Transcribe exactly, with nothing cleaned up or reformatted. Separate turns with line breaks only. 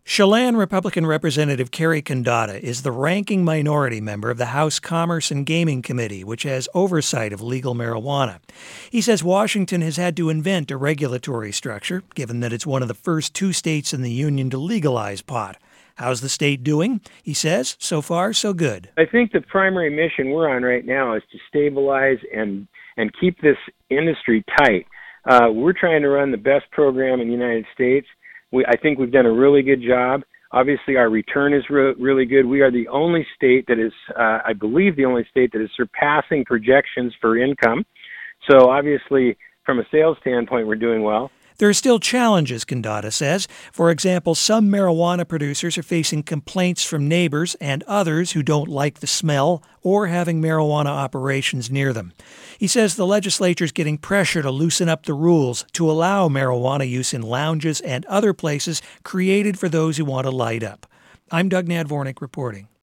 Chelan Republican Representative Kerry Kandata is the ranking minority member of the House Commerce and Gaming Committee, which has oversight of legal marijuana. He says Washington has had to invent a regulatory structure, given that it's one of the first two states in the union to legalize pot. How's the state doing? He says, so far, so good.
I think the primary mission we're on right now is to stabilize and, and keep this industry tight. Uh, we're trying to run the best program in the United States. We, I think we've done a really good job. Obviously, our return is re- really good. We are the only state that is, uh, I believe, the only state that is surpassing projections for income. So obviously, from a sales standpoint, we're doing well.
There are still challenges, Kandata says. For example, some marijuana producers are facing complaints from neighbors and others who don't like the smell or having marijuana operations near them. He says the legislature is getting pressure to loosen up the rules to allow marijuana use in lounges and other places created for those who want to light up. I'm Doug Nadvornik reporting.